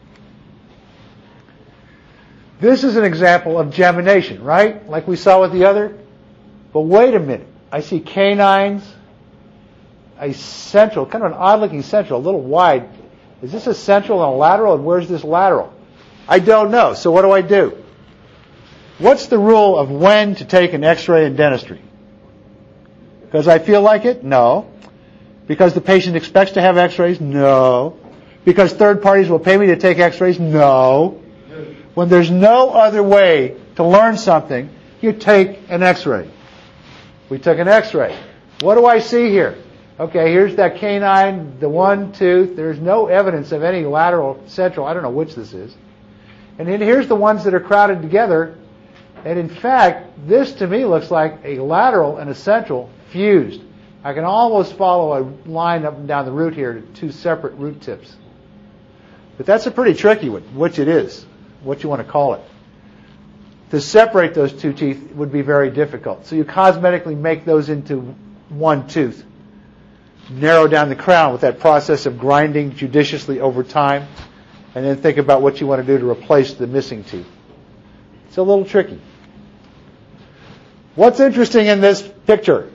This is an example of gemination, right? Like we saw with the other. But wait a minute. I see canines, a central, kind of an odd-looking central, a little wide. Is this a central and a lateral, and where's this lateral? I don't know. So what do? What's the rule of when to take an X-ray in dentistry? Because I feel like it? No. Because the patient expects to have X-rays? No. Because third parties will pay me to take X-rays? No. When there's no other way to learn something, you take an X-ray. We took an X-ray. What do I see here? Okay, here's that canine, the one tooth. There's no evidence of any lateral, central. I don't know which this is. And then here's the ones that are crowded together. And in fact, this to me looks like a lateral and a central fused. I can almost follow a line up and down the root here to two separate root tips. But that's a pretty tricky one, which it is, what you want to call it. To separate those two teeth would be very difficult. So you cosmetically make those into one tooth. Narrow down the crown with that process of grinding judiciously over time, and then think about what you want to do to replace the missing tooth. It's a little tricky. What's interesting in this picture?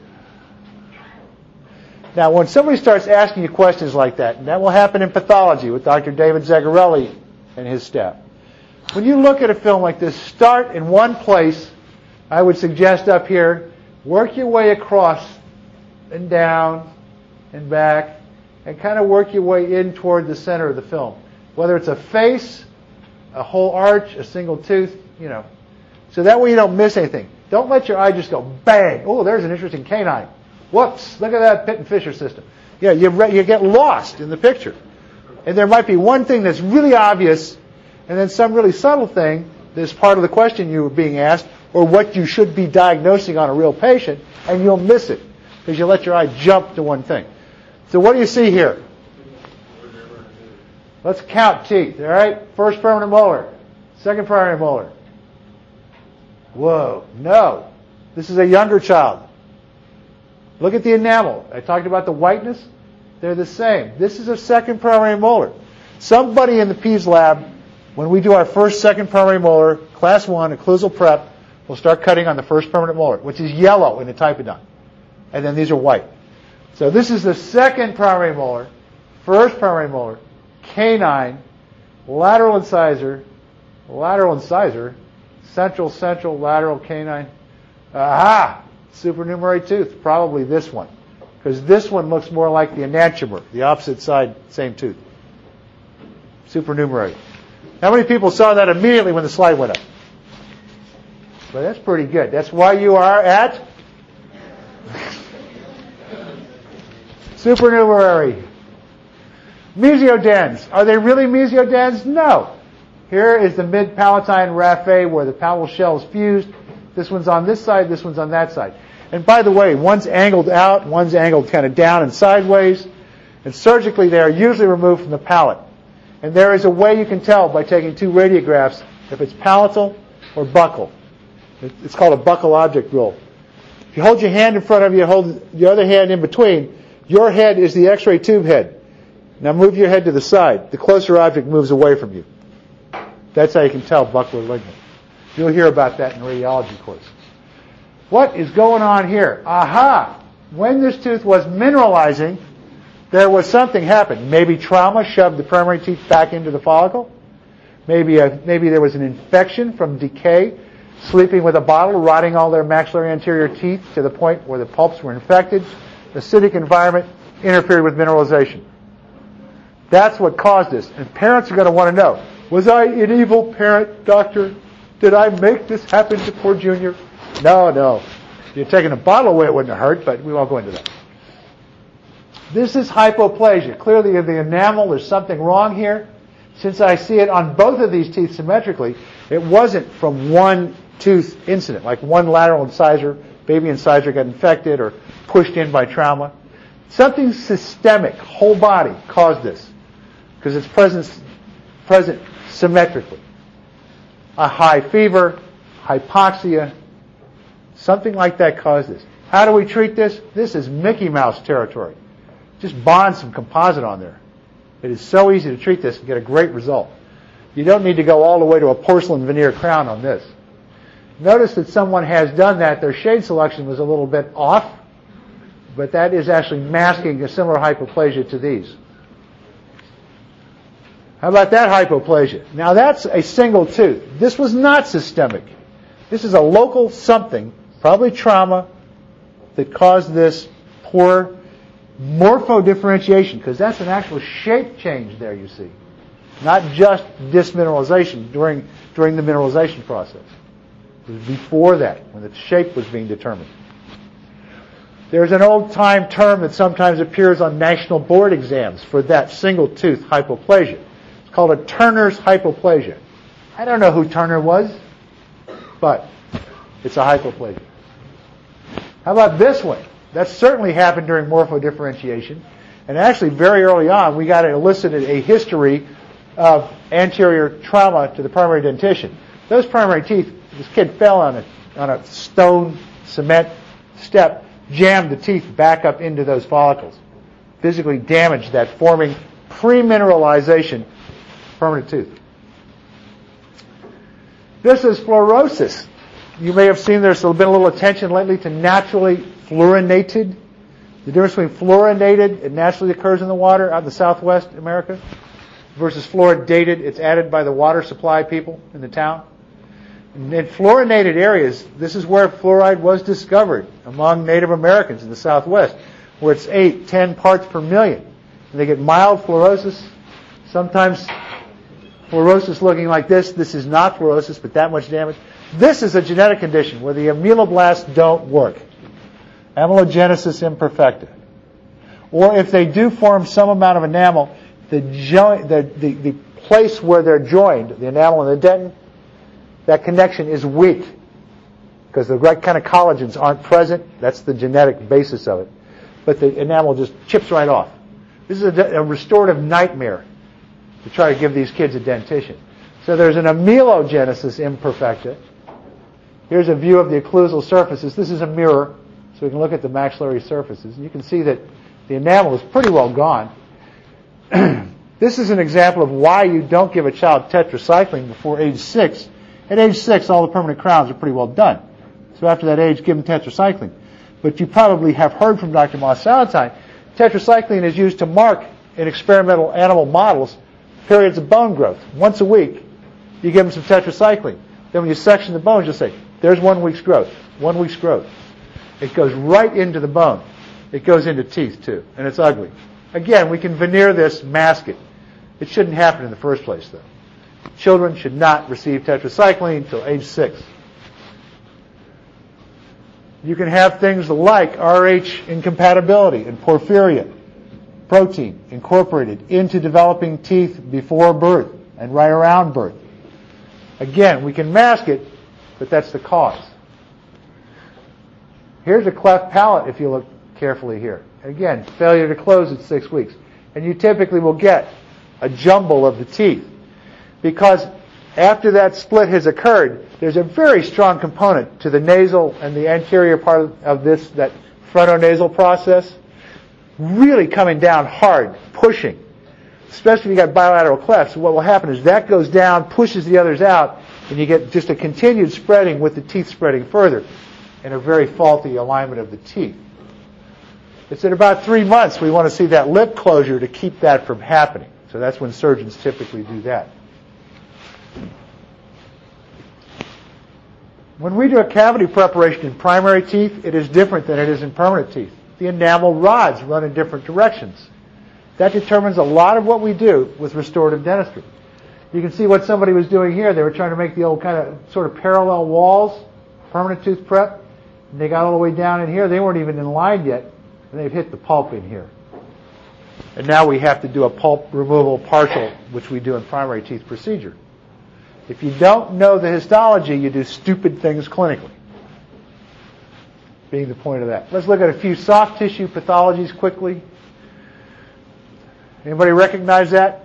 Now, when somebody starts asking you questions like that, and that will happen in pathology with Dr. David Zagarelli and his staff. When you look at a film like this, start in one place. I would suggest up here, work your way across and down and back and kind of work your way in toward the center of the film. Whether it's a face, a whole arch, a single tooth, So that way you don't miss anything. Don't let your eye just go bang. Oh, there's an interesting canine. Whoops, look at that Pitt and Fisher system. Yeah, you get lost in the picture. And there might be one thing that's really obvious and then some really subtle thing that's part of the question you were being asked or what you should be diagnosing on a real patient, and you'll miss it because you let your eye jump to one thing. So what do you see here? Let's count teeth, all right? First permanent molar, second primary molar. Whoa, no. This is a younger child. Look at the enamel. I talked about the whiteness. They're the same. This is a second primary molar. Somebody in the Pease lab, when we do our first second primary molar, class 1, occlusal prep, will start cutting on the first permanent molar, which is yellow in the typodont. And then these are white. So this is the second primary molar, first primary molar, canine, lateral incisor, central, lateral canine. Aha! Supernumerary tooth, probably this one. Because this one looks more like the enantiomer, the opposite side, same tooth. Supernumerary. How many people saw that immediately when the slide went up? Well, that's pretty good. That's why you are at supernumerary. Mesiodens. Are they really mesiodens? No. Here is the mid-palatine raphe where the palatal shell is fused. This one's on this side, this one's on that side. And by the way, one's angled out, one's angled kind of down and sideways. And surgically they are usually removed from the palate. And there is a way you can tell by taking two radiographs if it's palatal or buccal. It's called a buccal object rule. If you hold your hand in front of you, hold your other hand in between, your head is the X-ray tube head. Now move your head to the side. The closer object moves away from you. That's how you can tell buccal ligament. You'll hear about that in radiology course. What is going on here? Aha! When this tooth was mineralizing, there was something happened. Maybe trauma shoved the primary teeth back into the follicle. Maybe there was an infection from decay, sleeping with a bottle, rotting all their maxillary anterior teeth to the point where the pulps were infected. The acidic environment interfered with mineralization. That's what caused this. And parents are going to want to know, was I an evil parent, doctor? Did I make this happen to poor Junior? No. If you're taking a bottle away, it wouldn't have hurt, but we won't go into that. This is hypoplasia. Clearly in the enamel, there's something wrong here. Since I see it on both of these teeth symmetrically, it wasn't from one tooth incident, like one lateral incisor, baby incisor got infected or pushed in by trauma. Something systemic, whole body, caused this because it's present symmetrically. A high fever, hypoxia, something like that caused this. How do we treat this? This is Mickey Mouse territory. Just bond some composite on there. It is so easy to treat this and get a great result. You don't need to go all the way to a porcelain veneer crown on this. Notice that someone has done that. Their shade selection was a little bit off, but that is actually masking a similar hypoplasia to these. How about that hypoplasia? Now that's a single tooth. This was not systemic. This is a local something, probably trauma, that caused this poor morphodifferentiation, because that's an actual shape change there, you see. Not just dismineralization during the mineralization process. It was before that, when the shape was being determined. There's an old-time term that sometimes appears on national board exams for that single-tooth hypoplasia. It's called a Turner's hypoplasia. I don't know who Turner was, but it's a hypoplasia. How about this one? That certainly happened during morphodifferentiation. And actually, very early on, we got elicited a history of anterior trauma to the primary dentition. Those primary teeth, this kid fell on a stone cement step, jammed the teeth back up into those follicles, physically damaged that forming pre-mineralization permanent tooth. This is fluorosis. You may have seen there's been a little attention lately to naturally fluorinated. The difference between fluorinated, it naturally occurs in the water out in the Southwest America, versus fluoridated, it's added by the water supply people in the town. In fluorinated areas, this is where fluoride was discovered among Native Americans in the Southwest. where it's 8, 10 parts per million. And they get mild fluorosis, sometimes fluorosis looking like this. This is not fluorosis, but that much damage. This is a genetic condition where the ameloblasts don't work. Amelogenesis imperfecta. Or if they do form some amount of enamel, the place where they're joined, the enamel and the dentin, that connection is weak because the right kind of collagens aren't present. That's the genetic basis of it. But the enamel just chips right off. This is a restorative nightmare to try to give these kids a dentition. So there's an amelogenesis imperfecta. Here's a view of the occlusal surfaces. This is a mirror, so we can look at the maxillary surfaces. And you can see that the enamel is pretty well gone. This is an example of why you don't give a child tetracycline before age 6. At age 6, all the permanent crowns are pretty well done. So after that age, give them tetracycline. But you probably have heard from Dr. Moss-Salatine, tetracycline is used to mark in experimental animal models periods of bone growth. Once a week, you give them some tetracycline. Then when you section the bones, you'll say, there's 1 week's growth. 1 week's growth. It goes right into the bone. It goes into teeth, too. And it's ugly. Again, we can veneer this, mask it. It shouldn't happen in the first place, though. Children should not receive tetracycline until age 6. You can have things like Rh incompatibility and porphyria protein incorporated into developing teeth before birth and right around birth. Again, we can mask it, but that's the cause. Here's a cleft palate if you look carefully here. Again, failure to close at 6 weeks. And you typically will get a jumble of the teeth because after that split has occurred, there's a very strong component to the nasal and the anterior part of this, that frontonasal process, really coming down hard, pushing. Especially if you've got bilateral clefts, what will happen is that goes down, pushes the others out, and you get just a continued spreading with the teeth spreading further and a very faulty alignment of the teeth. It's at about 3 months we want to see that lip closure to keep that from happening. So that's when surgeons typically do that. When we do a cavity preparation in primary teeth, it is different than it is in permanent teeth. The enamel rods run in different directions. That determines a lot of what we do with restorative dentistry. You can see what somebody was doing here. They were trying to make the old kind of sort of parallel walls, permanent tooth prep. And they got all the way down in here. They weren't even in line yet, and they've hit the pulp in here. And now we have to do a pulp removal partial, which we do in primary teeth procedure. If you don't know the histology, you do stupid things clinically, being the point of that. Let's look at a few soft tissue pathologies quickly. Anybody recognize that?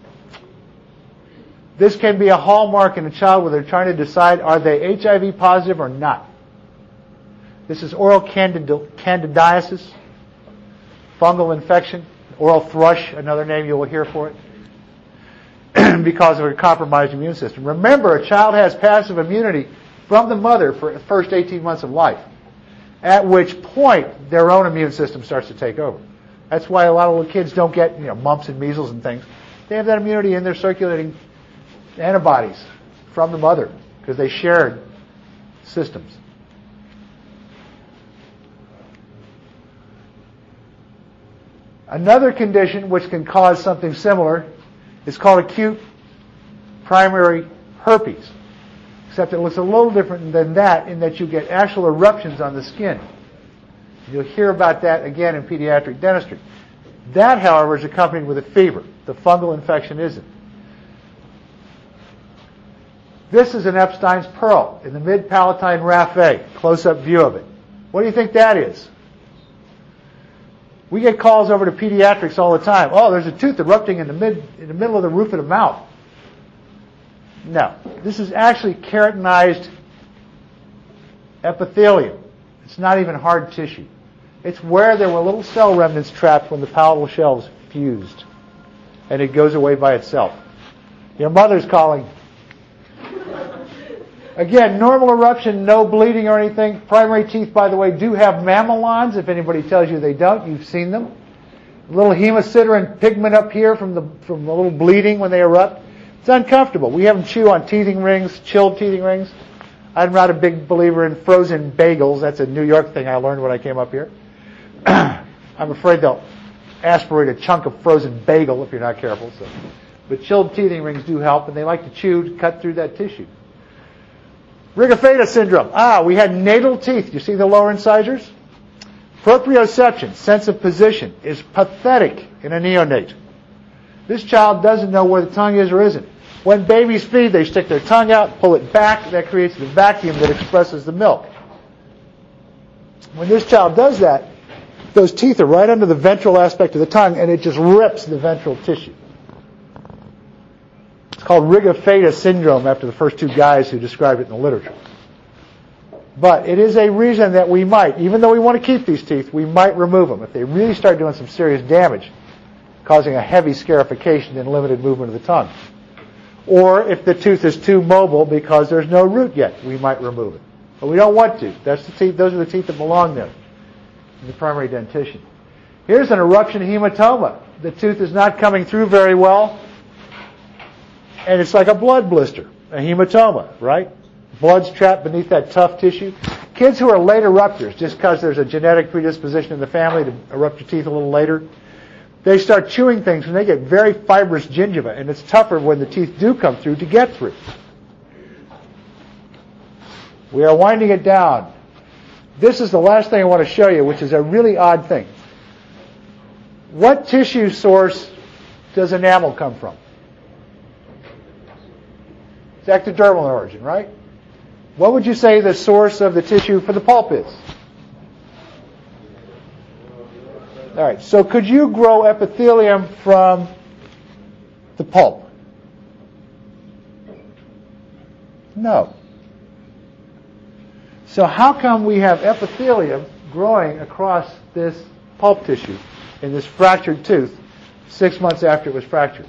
This can be a hallmark in a child where they're trying to decide are they HIV positive or not. This is oral candidiasis, fungal infection, oral thrush, another name you will hear for it, because of a compromised immune system. Remember, a child has passive immunity from the mother for the first 18 months of life, at which point their own immune system starts to take over. That's why a lot of little kids don't get mumps and measles and things. They have that immunity in their circulating antibodies from the mother because they shared systems. Another condition which can cause something similar is called acute primary herpes, except it looks a little different than that in that you get actual eruptions on the skin. You'll hear about that again in pediatric dentistry. That, however, is accompanied with a fever. The fungal infection isn't. This is an Epstein's pearl in the mid-palatine raphe, close-up view of it. What do you think that is? We get calls over to pediatrics all the time. Oh, there's a tooth erupting in the middle of the roof of the mouth. No, this is actually keratinized epithelium. It's not even hard tissue. It's where there were little cell remnants trapped when the palatal shelves fused, and it goes away by itself. Your mother's calling. Again, normal eruption, no bleeding or anything. Primary teeth, by the way, do have mamelons. If anybody tells you they don't, you've seen them. A little hemosiderin pigment up here from the little bleeding when they erupt. It's uncomfortable. We have them chew on teething rings, chilled teething rings. I'm not a big believer in frozen bagels. That's a New York thing I learned when I came up here. I I'm afraid they'll aspirate a chunk of frozen bagel if you're not careful. So. But chilled teething rings do help, and they like to chew to cut through that tissue. Rigofeta syndrome. We had natal teeth. You see the lower incisors? Proprioception, sense of position, is pathetic in a neonate. This child doesn't know where the tongue is or isn't. When babies feed, they stick their tongue out, pull it back. That creates the vacuum that expresses the milk. When this child does that, those teeth are right under the ventral aspect of the tongue, and it just rips the ventral tissue. It's called Rigofeta syndrome after the first two guys who described it in the literature. But it is a reason that we might, even though we want to keep these teeth, we might remove them if they really start doing some serious damage, causing a heavy scarification and limited movement of the tongue. Or if the tooth is too mobile because there's no root yet, we might remove it. But we don't want to. That's the teeth. Those are the teeth that belong there in the primary dentition. Here's an eruption hematoma. The tooth is not coming through very well, and it's like a blood blister, a hematoma, right? Blood's trapped beneath that tough tissue. Kids who are late erupters, just because there's a genetic predisposition in the family to erupt your teeth a little later, they start chewing things and they get very fibrous gingiva, and it's tougher when the teeth do come through to get through. We are winding it down. This is the last thing I want to show you, which is a really odd thing. What tissue source does enamel come from? It's ectodermal in origin, right? What would you say the source of the tissue for the pulp is? All right, so could you grow epithelium from the pulp? No. So how come we have epithelium growing across this pulp tissue in this fractured tooth 6 months after it was fractured?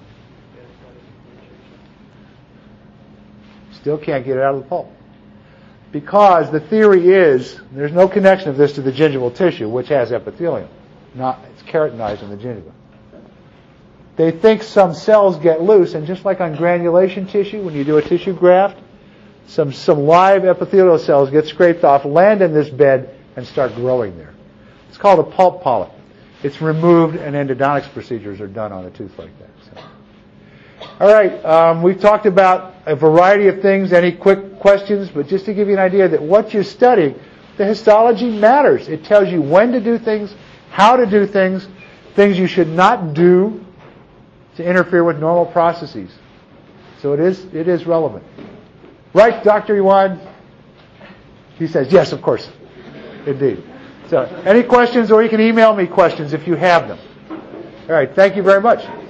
Still can't get it out of the pulp. Because the theory is there's no connection of this to the gingival tissue, which has epithelium. It's keratinized in the gingiva. They think some cells get loose, and just like on granulation tissue, when you do a tissue graft, some live epithelial cells get scraped off, land in this bed, and start growing there. It's called a pulp polyp. It's removed, and endodontics procedures are done on a tooth like that. So. All right, we've talked about a variety of things. Any quick questions? But just to give you an idea that what you're studying, the histology matters. It tells you when to do things, how to do things you should not do to interfere with normal processes. So it is relevant. Right, Dr. Iwan? He says, yes, of course. Indeed. So any questions, or you can email me questions if you have them. All right, thank you very much.